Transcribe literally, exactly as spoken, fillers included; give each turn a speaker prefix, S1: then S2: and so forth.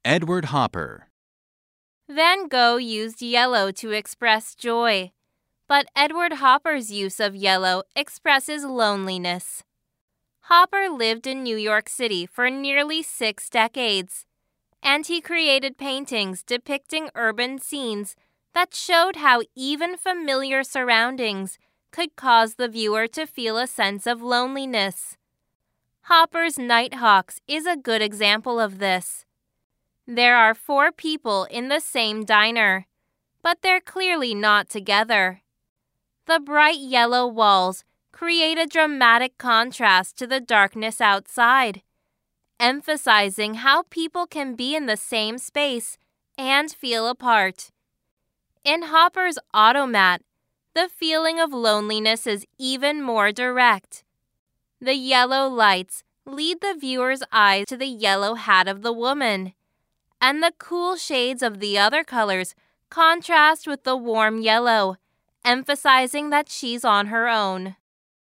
S1: Edward Hopper.
S2: Van Gogh used yellow to express joy, but Edward Hopper's use of yellow expresses loneliness. Hopper lived in New York City for nearly six decades, and he created paintings depicting urban scenes that showed how even familiar surroundings could cause the viewer to feel a sense of loneliness. Hopper's Nighthawks is a good example of this. There are four people in the same diner, but they're clearly not together. The bright yellow walls create a dramatic contrast to the darkness outside, emphasizing how people can be in the same space and feel apart. In Hopper's Automat, the feeling of loneliness is even more direct. The yellow lights lead the viewer's eyes to the yellow hat of the woman, and the cool shades of the other colors contrast with the warm yellow, emphasizing that she's on her own.